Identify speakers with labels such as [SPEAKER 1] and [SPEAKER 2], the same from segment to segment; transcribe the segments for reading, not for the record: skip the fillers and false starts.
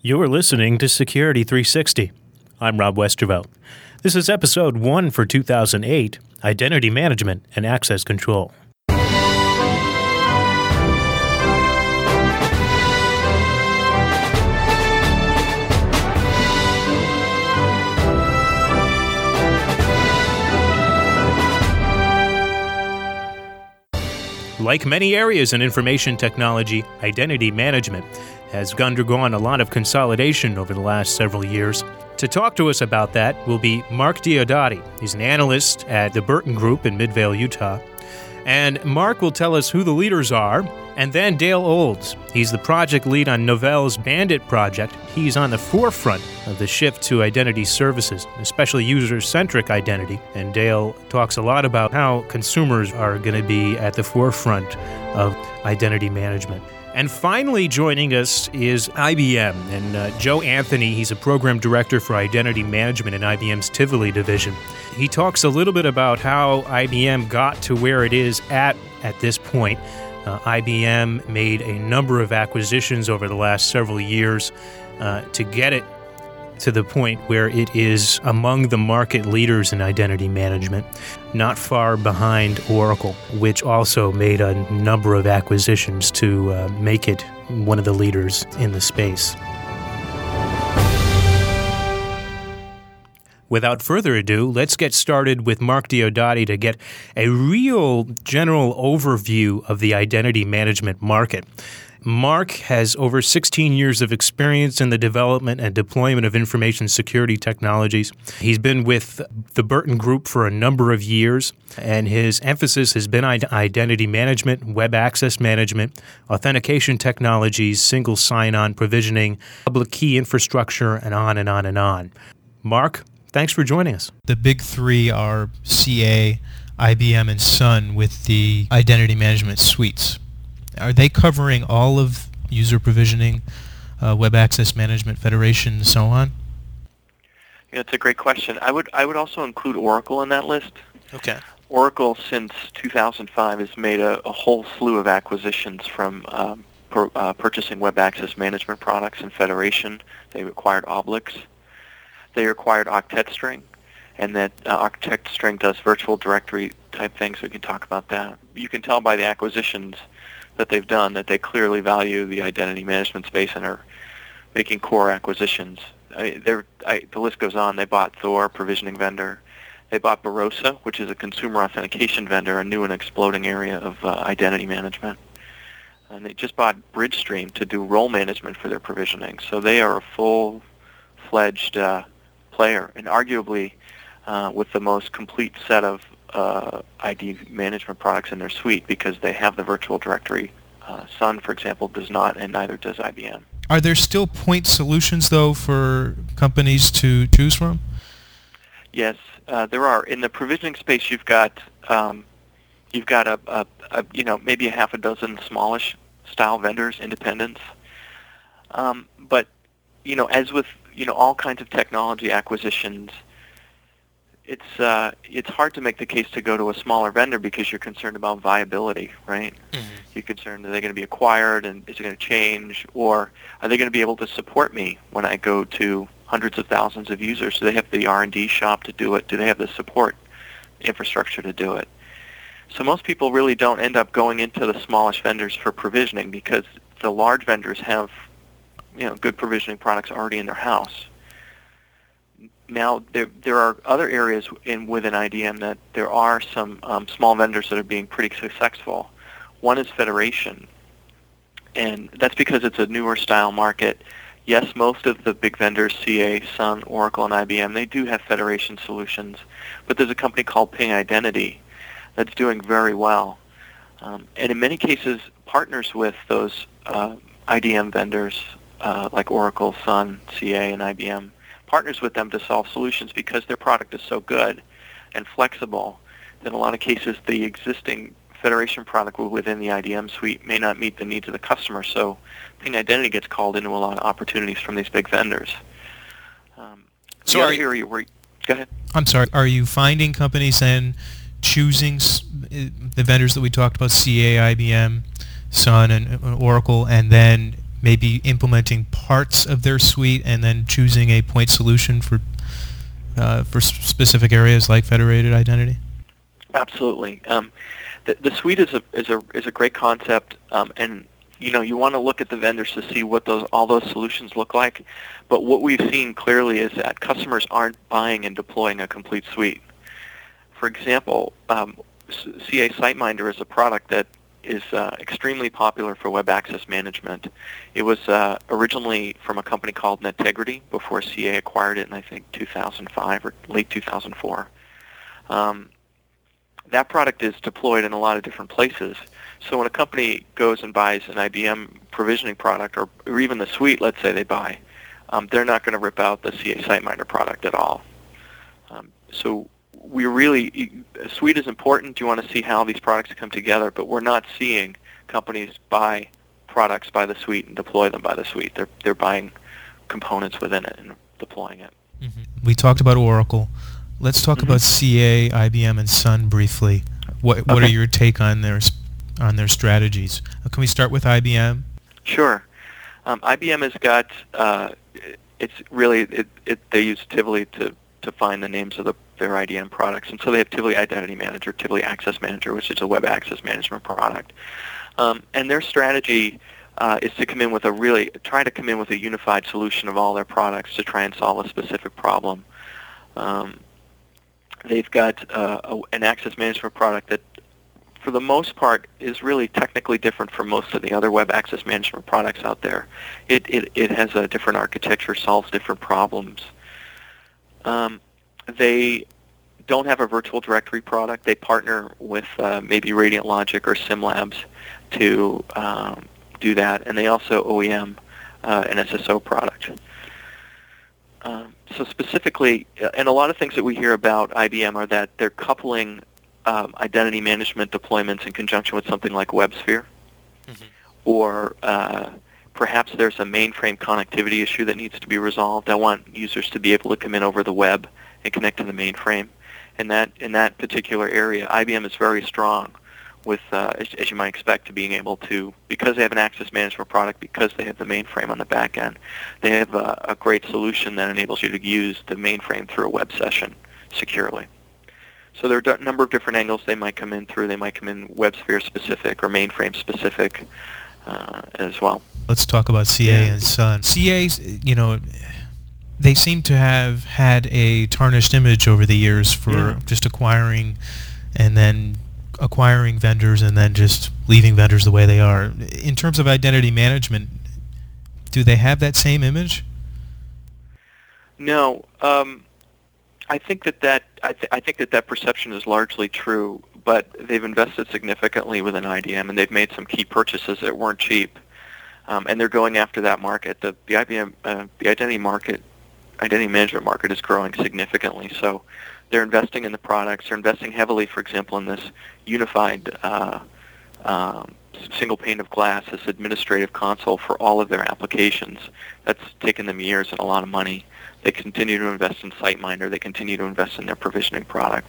[SPEAKER 1] You're listening to Security 360. I'm Rob Westervelt. This is episode 1 for 2008, Identity Management and Access Control. Like many areas in information technology, identity management has undergone a lot of consolidation over the last several years. To talk to us about that will be Mark Diodati. He's an analyst at the Burton Group in Midvale, Utah. And Mark will tell us who the leaders are. And then Dale Olds. He's the project lead on Novell's Bandit project. He's on the forefront of the shift to identity services, especially user-centric identity. And Dale talks a lot about how consumers are going to be at the forefront of identity management. And finally joining us is IBM, and Joe Anthony, he's a program director for identity management in IBM's Tivoli division. He talks a little bit about how IBM got to where it is at this point. IBM made a number of acquisitions over the last several years to get it to the point where it is among the market leaders in identity management, not far behind Oracle, which also made a number of acquisitions to make it one of the leaders in the space. Without further ado, let's get started with Mark Diodati to get a real general overview of the identity management market. Mark has over 16 years of experience in the development and deployment of information security technologies. He's been with the Burton Group for a number of years, and his emphasis has been on identity management, web access management, authentication technologies, single sign-on provisioning, public key infrastructure, and on and on and on. Mark, thanks for joining us.
[SPEAKER 2] The big three are CA, IBM, and Sun with the identity management suites. Are they covering all of user provisioning, web access management, federation, and so on?
[SPEAKER 3] Yeah, it's a great question. I would also include Oracle in that list.
[SPEAKER 2] Okay.
[SPEAKER 3] Oracle, since 2005, has made a whole slew of acquisitions from purchasing web access management products and federation. They acquired Oblix. They acquired OctetString, and that OctetString does virtual directory type things. We can talk about that. You can tell by the acquisitions that they've done that they clearly value the identity management space and are making core acquisitions. The list goes on. They bought Thor, provisioning vendor. They bought Barossa, which is a consumer authentication vendor, a new and exploding area of identity management. And they just bought Bridgestream to do role management for their provisioning. So they are a full-fledged player, and arguably with the most complete set of ID management products in their suite, because they have the virtual directory. Sun, for example, does not, and neither does IBM.
[SPEAKER 2] Are there still point solutions, though, for companies to choose from?
[SPEAKER 3] Yes, there are. In the provisioning space, you've got maybe a half a dozen smallish style vendors, independents. But as with all kinds of technology acquisitions, it's hard to make the case to go to a smaller vendor because you're concerned about viability, right? Mm-hmm. You're concerned, are they going to be acquired, and is it going to change, or are they going to be able to support me when I go to hundreds of thousands of users? Do they have the R&D shop to do it? Do they have the support infrastructure to do it? So most people really don't end up going into the smallish vendors for provisioning because the large vendors have good provisioning products already in their house. Now, there are other areas within IDM that there are some small vendors that are being pretty successful. One is federation, and that's because it's a newer style market. Yes, most of the big vendors, CA, Sun, Oracle, and IBM, they do have federation solutions, but there's a company called Ping Identity that's doing very well, and in many cases partners with those IDM vendors like Oracle, Sun, CA, and IBM. Partners with them to solve solutions because their product is so good and flexible that in a lot of cases the existing federation product within the IDM suite may not meet the needs of the customer. So Ping Identity gets called into a lot of opportunities from these big vendors. Go ahead.
[SPEAKER 2] I'm sorry. Are you finding companies then choosing the vendors that we talked about, CA, IBM, Sun, and Oracle, and then maybe implementing parts of their suite and then choosing a point solution for specific areas like federated identity?
[SPEAKER 3] Absolutely. The suite is a great concept, and you want to look at the vendors to see what all those solutions look like. But what we've seen clearly is that customers aren't buying and deploying a complete suite. For example, CA SiteMinder is a product that is extremely popular for web access management. It was originally from a company called Netegrity before CA acquired it in, I think, 2005 or late 2004. That product is deployed in a lot of different places. So when a company goes and buys an IBM provisioning product, or even the suite, let's say they buy, they're not going to rip out the CA SiteMinder product at all. So a suite is important. You want to see how these products come together, but we're not seeing companies buy products by the suite and deploy them by the suite. They're buying components within it and deploying it.
[SPEAKER 2] Mm-hmm. We talked about Oracle. Let's talk about CA, IBM, and Sun briefly. What are your take on their strategies? Can we start with IBM?
[SPEAKER 3] Sure. IBM has got they use Tivoli to find the names of their IDM products, and so they have Tivoli Identity Manager, Tivoli Access Manager, which is a web access management product. And their strategy is to come in with a unified solution of all their products to try and solve a specific problem. They've got an access management product that, for the most part, is really technically different from most of the other web access management products out there. It has a different architecture, solves different problems. They don't have a virtual directory product. They partner with maybe Radiant Logic or SimLabs to do that, and they also OEM an SSO product. So specifically, and a lot of things that we hear about IBM are that they're coupling identity management deployments in conjunction with something like WebSphere, or perhaps there's a mainframe connectivity issue that needs to be resolved. I want users to be able to come in over the web and connect to the mainframe. And in that particular area, IBM is very strong with, as you might expect, to being able to, because they have an access management product, because they have the mainframe on the back end, they have a great solution that enables you to use the mainframe through a web session securely. So there are a number of different angles they might come in through. They might come in WebSphere specific or mainframe specific as well.
[SPEAKER 2] Let's talk about CA and Sun. CA's, they seem to have had a tarnished image over the years for just acquiring vendors and then just leaving vendors the way they are. In terms of identity management, do they have that same image?
[SPEAKER 3] No. I think that perception is largely true, but they've invested significantly within IDM, and they've made some key purchases that weren't cheap, and they're going after that market. The IBM identity management market is growing significantly, so they're investing in the products. They're investing heavily, for example, in this unified single pane of glass, this administrative console for all of their applications. That's taken them years and a lot of money. They continue to invest in SiteMinder. They continue to invest in their provisioning product.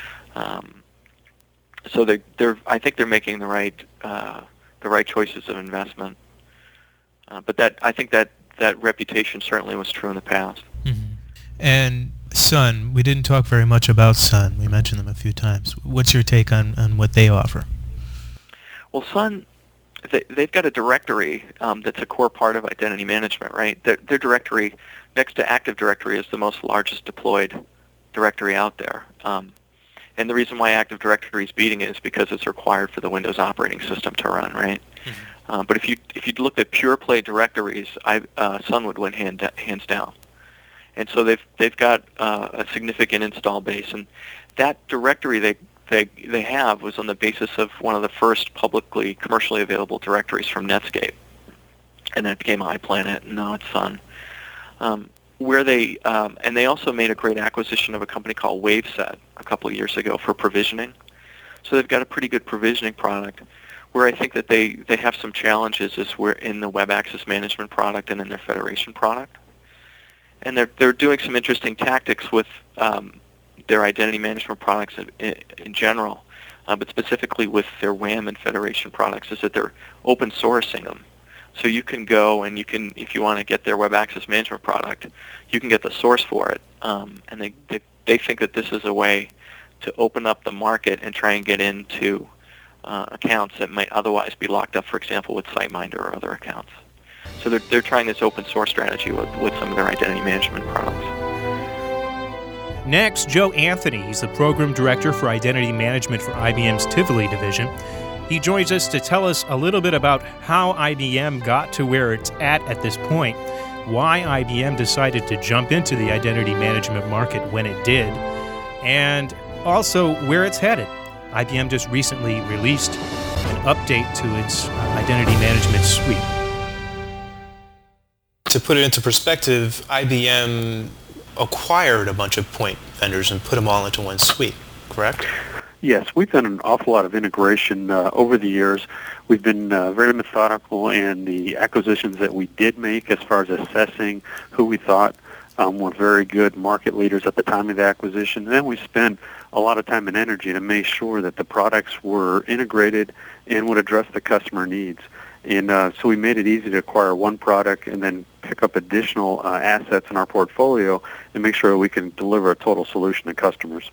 [SPEAKER 3] So I think they're making the right choices of investment. But I think that reputation certainly was true in the past.
[SPEAKER 2] Mm-hmm. And Sun, we didn't talk very much about Sun. We mentioned them a few times. What's your take on what they offer?
[SPEAKER 3] Well, Sun, they've got a directory that's a core part of identity management, right? Their directory, next to Active Directory, is the most largest deployed directory out there. And the reason why Active Directory is beating it is because it's required for the Windows operating system to run, right? Mm-hmm. But if you looked at pure play directories, Sun would win hands down. And so they've got a significant install base, and that directory they have was on the basis of one of the first publicly commercially available directories from Netscape, and that became iPlanet, and now it's Sun. Where they and they also made a great acquisition of a company called Waveset a couple of years ago for provisioning. So they've got a pretty good provisioning product. Where I think that they have some challenges is where in the web access management product and in their federation product. And they're doing some interesting tactics with their identity management products in general, but specifically with their WAM and federation products, is that they're open sourcing them. So you can go and you can, if you want to get their web access management product, you can get the source for it. And they think that this is a way to open up the market and try and get into accounts that might otherwise be locked up, for example, with SiteMinder or other accounts. So they're trying this open source strategy with some of their identity management products.
[SPEAKER 1] Next, Joe Anthony. He's the program director for identity management for IBM's Tivoli division. He joins us to tell us a little bit about how IBM got to where it's at this point, why IBM decided to jump into the identity management market when it did, and also where it's headed. IBM just recently released an update to its identity management suite.
[SPEAKER 2] To put it into perspective, IBM acquired a bunch of point vendors and put them all into one suite, correct?
[SPEAKER 4] Yes, we've done an awful lot of integration over the years. We've been very methodical in the acquisitions that we did make as far as assessing who we thought were very good market leaders at the time of the acquisition. And then we spent a lot of time and energy to make sure that the products were integrated and would address the customer needs. And so we made it easy to acquire one product and then pick up additional assets in our portfolio and make sure we can deliver a total solution to customers.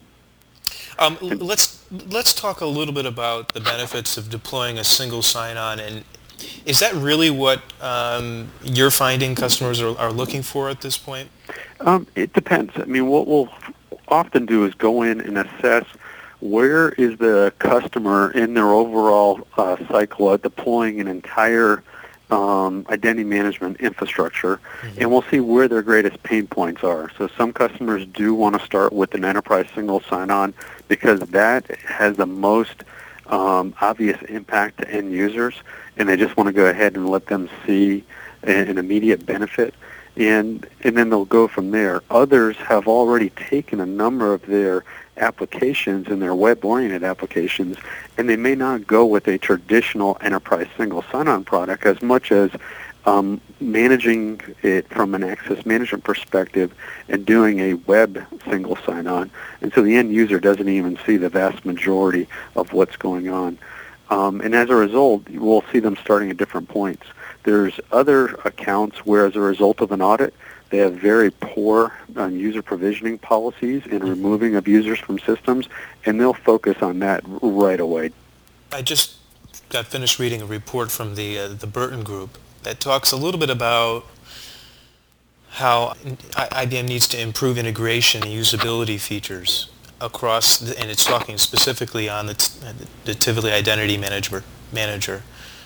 [SPEAKER 2] Let's talk a little bit about the benefits of deploying a single sign-on, and is that really what you're finding customers are looking for at this point?
[SPEAKER 4] It depends. I mean, what we'll often do is go in and assess where is the customer in their overall cycle of deploying an entire identity management infrastructure, and we'll see where their greatest pain points are. So some customers do want to start with an enterprise single sign-on because that has the most obvious impact to end users, and they just want to go ahead and let them see an immediate benefit, and then they'll go from there. Others have already taken a number of their applications and their web-oriented applications, and they may not go with a traditional enterprise single sign-on product as much as managing it from an access management perspective and doing a web single sign-on. And so the end user doesn't even see the vast majority of what's going on. And as a result, we'll see them starting at different points. There's other accounts where, as a result of an audit, they have very poor user provisioning policies and removing of users from systems, and they'll focus on that right away.
[SPEAKER 2] I just got finished reading a report from the Burton Group that talks a little bit about how IBM needs to improve integration and usability features across, and it's talking specifically on the Tivoli Identity Manager.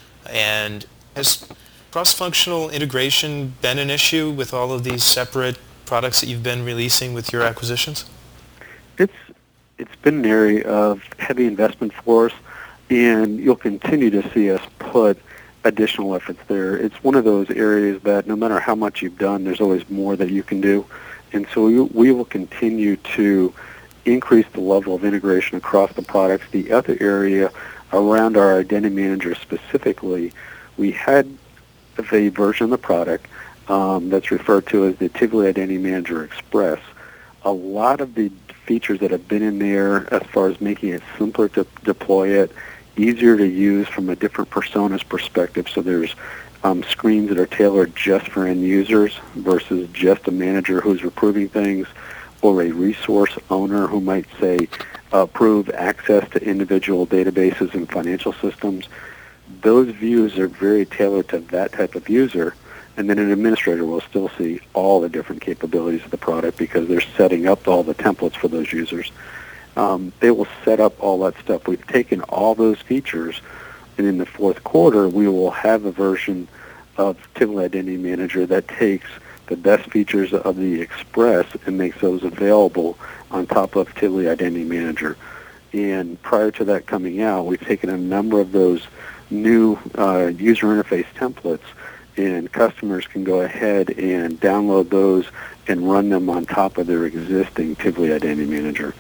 [SPEAKER 2] And has cross-functional integration been an issue with all of these separate products that you've been releasing with your acquisitions?
[SPEAKER 4] It's been an area of heavy investment for us, and you'll continue to see us put additional efforts there. It's one of those areas that no matter how much you've done, there's always more that you can do. And so we will continue to increase the level of integration across the products. The other area around our Identity Manager specifically, we had a version of the product that's referred to as the Tivoli Identity Manager Express. A lot of the features that have been in there as far as making it simpler to deploy it, easier to use from a different personas perspective, so there's screens that are tailored just for end users versus just a manager who's approving things, or a resource owner who might say approve access to individual databases and financial systems. Those views are very tailored to that type of user, and then an administrator will still see all the different capabilities of the product because they're setting up all the templates for those users. They will set up all that stuff. We've taken all those features, and in the fourth quarter, we will have a version of Tivoli Identity Manager that takes the best features of the Express and makes those available on top of Tivoli Identity Manager. And prior to that coming out, we've taken a number of those new user interface templates, and customers can go ahead and download those and run them on top of their existing Tivoli Identity Manager.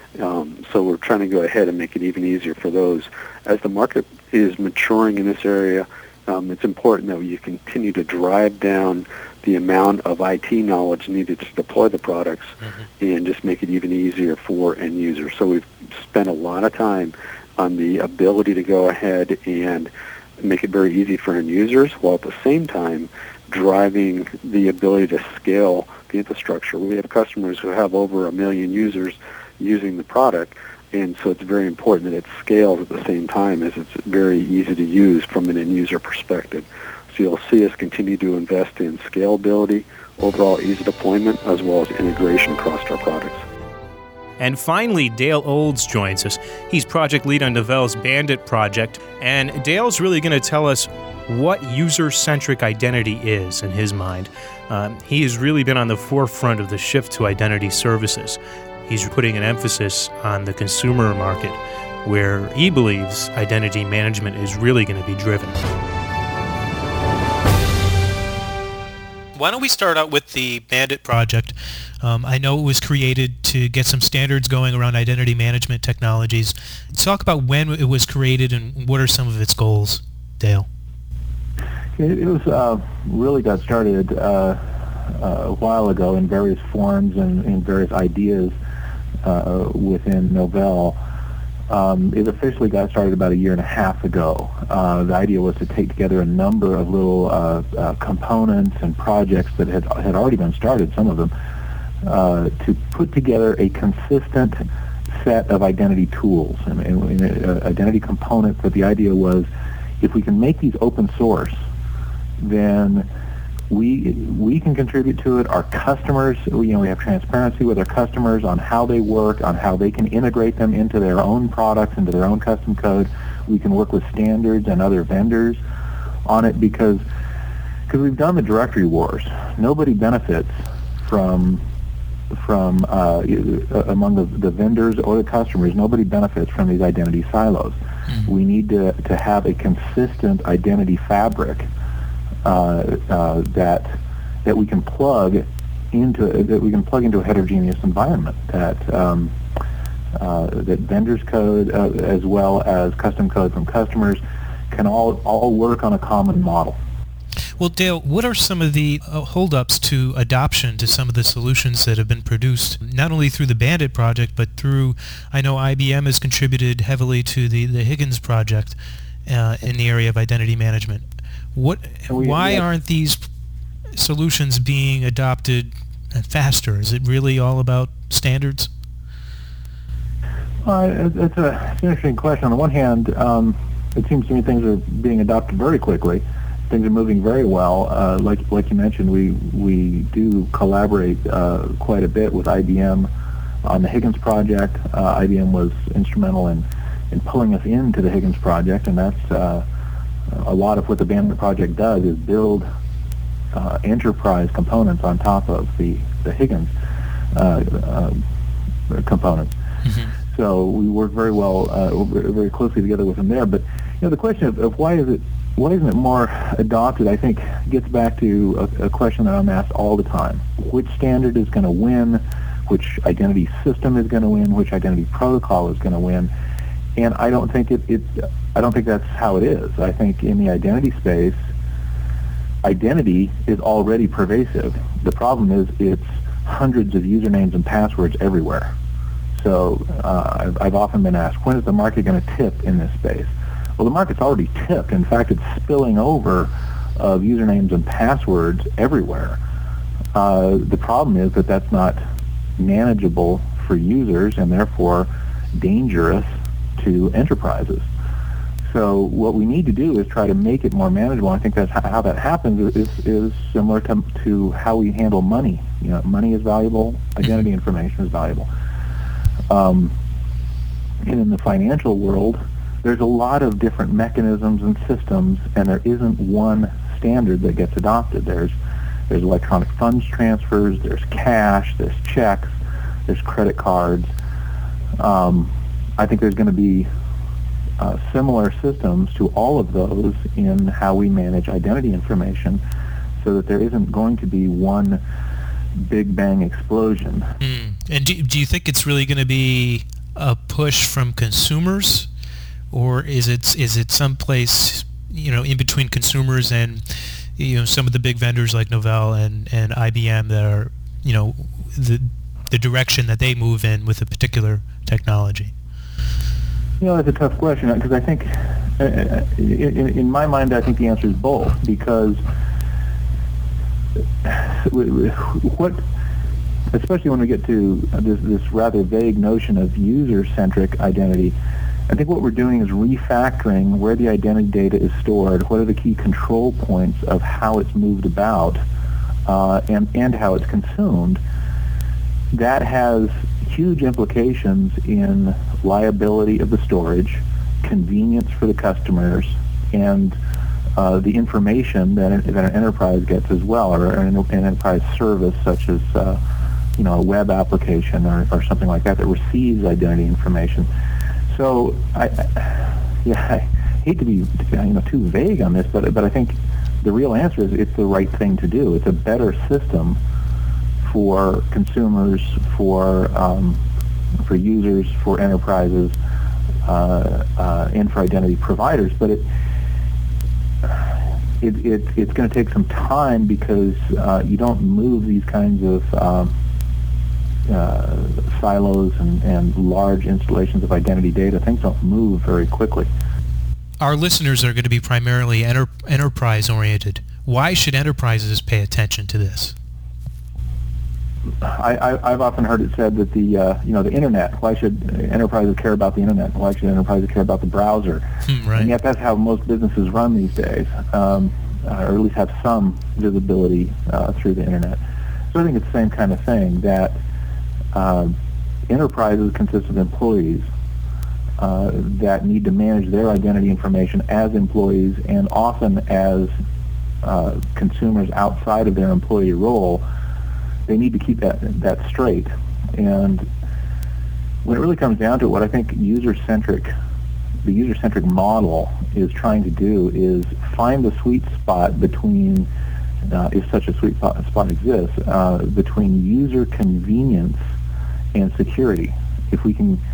[SPEAKER 4] So we're trying to go ahead and make it even easier for those. As the market is maturing in this area, it's important that you continue to drive down the amount of IT knowledge needed to deploy the products and just make it even easier for end users. So we've spent a lot of time on the ability to go ahead and make it very easy for end users, while at the same time driving the ability to scale the infrastructure. We have customers who have over 1 million users using the product, and so it's very important that it scales at the same time as it's very easy to use from an end user perspective. So you'll see us continue to invest in scalability, overall ease of deployment, as well as integration across our products.
[SPEAKER 1] And finally, Dale Olds joins us. He's project lead on Novell's Bandit project, and Dale's really going to tell us what user-centric identity is in his mind. He has really been on the forefront of the shift to identity services. He's putting an emphasis on the consumer market, where he believes identity management is really going to be driven.
[SPEAKER 2] Why don't we start out with the Bandit project? I know it was created to get some standards going around identity management technologies. Talk about when it was created and what are some of its goals, Dale.
[SPEAKER 5] It was really got started a while ago in various forms and in various ideas within Novell. It officially got started about 1.5 years ago. The idea was to take together a number of little components and projects that had already been started, some of them, to put together a consistent set of identity tools and identity components. But the idea was, if we can make these open source, then we can contribute to it. Our customers, we have transparency with our customers on how they work, on how they can integrate them into their own products, into their own custom code. We can work with standards and other vendors on it because we've done the directory wars. Nobody benefits from among the vendors or the customers. Nobody benefits from these identity silos. Mm-hmm. We need to have a consistent identity fabric that we can plug into a heterogeneous environment that vendors code as well as custom code from customers can all work on a common model.
[SPEAKER 2] Well, Dale, what are some of the holdups to adoption to some of the solutions that have been produced, not only through the Bandit project, but through, I know IBM has contributed heavily to the Higgins project in the area of identity management. Why aren't these solutions being adopted faster? Is it really all about standards?
[SPEAKER 5] It's an interesting question. On the one hand, it seems to me things are being adopted very quickly. Things are moving very well. Like you mentioned, we do collaborate quite a bit with IBM on the Higgins project. IBM was instrumental in pulling us into the Higgins project, and that's a lot of what the Bandit project does is build enterprise components on top of the Higgins components. Mm-hmm. So we work very well, very closely together with them there. But the question of why isn't it more adopted, I think, gets back to a question that I'm asked all the time: which standard is going to win? Which identity system is going to win? Which identity protocol is going to win? And I don't think I don't think that's how it is. I think in the identity space, identity is already pervasive. The problem is it's hundreds of usernames and passwords everywhere. So I've often been asked, when is the market going to tip in this space? Well, the market's already tipped. In fact, it's spilling over of usernames and passwords everywhere. The problem is that that's not manageable for users and therefore dangerous to enterprises. So what we need to do is try to make it more manageable. I think that's how that happens is similar to how we handle money. Money is valuable, identity information is valuable. And in the financial world, there's a lot of different mechanisms and systems, and there isn't one standard that gets adopted. There's electronic funds transfers, there's cash, there's checks, there's credit cards. I think there's going to be similar systems to all of those in how we manage identity information, so that there isn't going to be one big bang explosion.
[SPEAKER 2] And do you think it's really going to be a push from consumers, or is it someplace in between consumers and some of the big vendors like Novell and IBM that are the direction that they move in with a particular technology?
[SPEAKER 5] That's a tough question, because I think In my mind, I think the answer is both, because especially when we get to this rather vague notion of user-centric identity, I think what we're doing is refactoring where the identity data is stored, what are the key control points of how it's moved about, and how it's consumed. That has huge implications in liability of the storage, convenience for the customers, and the information that an enterprise gets as well, or an enterprise service such as a web application or something like that receives identity information. So I hate to be too vague on this, but I think the real answer is it's the right thing to do. It's a better system for consumers, for users, for enterprises, and for identity providers. But it's going to take some time, because you don't move these kinds of silos and large installations of identity data. Things don't move very quickly.
[SPEAKER 2] Our listeners are going to be primarily enterprise-oriented. Why should enterprises pay attention to this?
[SPEAKER 5] I've often heard it said that the internet. Why should enterprises care about the internet? Why should enterprises care about the browser?
[SPEAKER 2] Right.
[SPEAKER 5] And yet that's how most businesses run these days, or at least have some visibility through the internet. So I think it's the same kind of thing, that enterprises consist of employees that need to manage their identity information as employees, and often as consumers outside of their employee role. They need to keep that straight. And when it really comes down to it, what I think the user-centric model is trying to do is find the sweet spot between, if such a sweet spot exists, between user convenience and security. If we can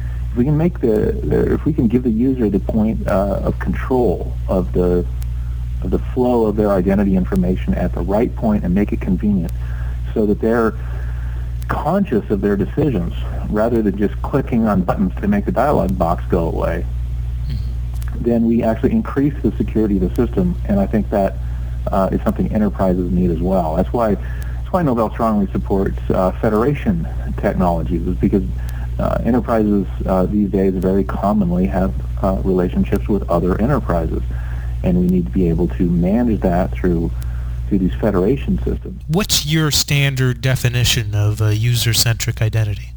[SPEAKER 5] give the user the point of control of the flow of their identity information at the right point and make it convenient, so that they're conscious of their decisions rather than just clicking on buttons to make the dialog box go away, then we actually increase the security of the system. And I think that is something enterprises need as well. That's why Novell strongly supports federation technologies, is because enterprises these days very commonly have relationships with other enterprises, and we need to be able to manage that through these federation systems.
[SPEAKER 2] What's your standard definition of a user-centric identity?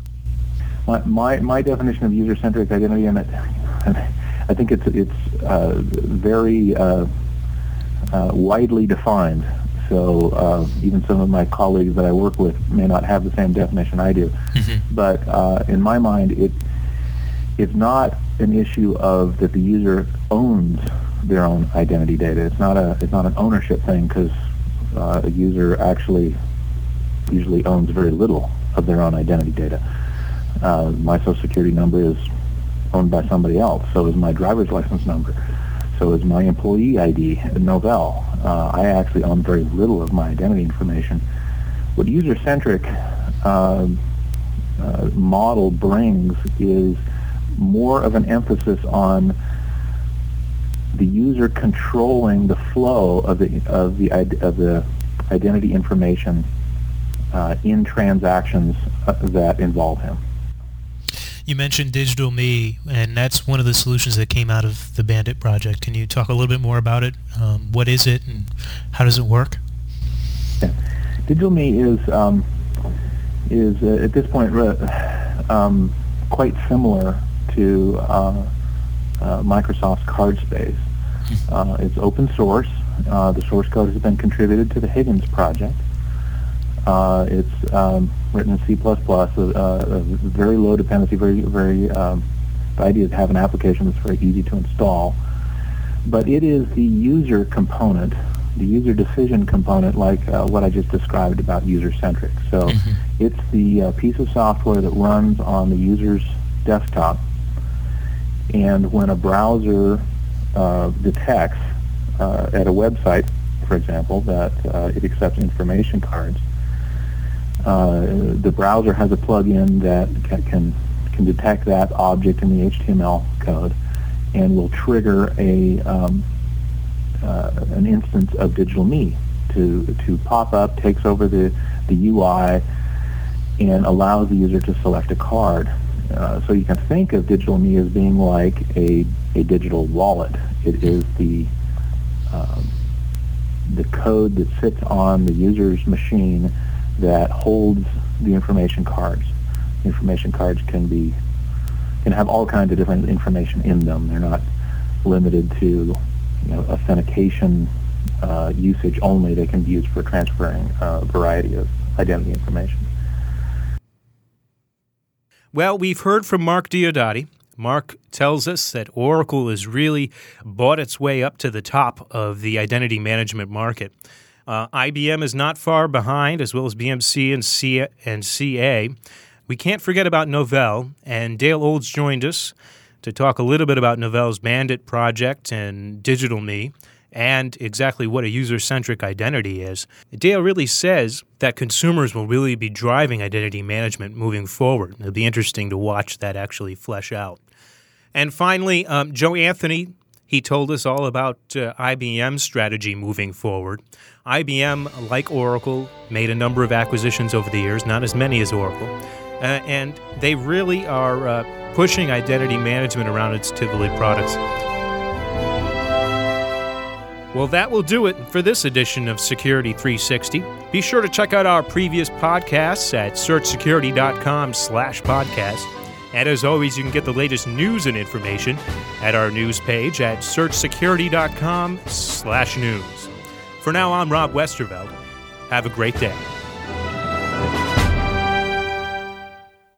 [SPEAKER 5] My definition of user-centric identity, and I think it's very widely defined. So even some of my colleagues that I work with may not have the same definition I do. Mm-hmm. But in my mind, it's not an issue of that the user owns their own identity data. It's not an ownership thing, because a user actually usually owns very little of their own identity data. My Social Security number is owned by somebody else. So is my driver's license number. So is my employee ID at Novell. I actually own very little of my identity information. What user-centric model brings is more of an emphasis on the user controlling the flow of the identity information in transactions that involve him.
[SPEAKER 2] You mentioned Digital Me, and that's one of the solutions that came out of the Bandit project. Can you talk a little bit more about it? What is it, and how does it work?
[SPEAKER 5] Yeah. Digital Me is at this point quite similar to Microsoft's CardSpace. It's open source. The source code has been contributed to the Higgins project. It's written in C++, very low dependency, the idea is to have an application that's very easy to install. But it is the user component, the user decision component, like what I just described about user-centric. So it's the piece of software that runs on the user's desktop, and when a browser detects at a website, for example, that it accepts information cards, the browser has a plug-in that can detect that object in the HTML code and will trigger an instance of Digital Me to pop up, takes over the UI, and allows the user to select a card. So you can think of Digital Me as being like a digital wallet. It is the code that sits on the user's machine that holds the information cards. Information cards can have all kinds of different information in them. They're not limited to authentication usage only. They can be used for transferring a variety of identity information.
[SPEAKER 1] Well, we've heard from Mark Diodati. Mark tells us that Oracle has really bought its way up to the top of the identity management market. IBM is not far behind, as well as BMC and CA. We can't forget about Novell, and Dale Olds joined us to talk a little bit about Novell's Bandit project and Digital Me, and exactly what a user-centric identity is. Dale really says that consumers will really be driving identity management moving forward. It'll be interesting to watch that actually flesh out. And finally, Joe Anthony, he told us all about IBM's strategy moving forward. IBM, like Oracle, made a number of acquisitions over the years, not as many as Oracle, and they really are pushing identity management around its Tivoli products. Well, that will do it for this edition of Security 360. Be sure to check out our previous podcasts at searchsecurity.com/podcast. And as always, you can get the latest news and information at our news page at searchsecurity.com/news. For now, I'm Rob Westerveld. Have a great day.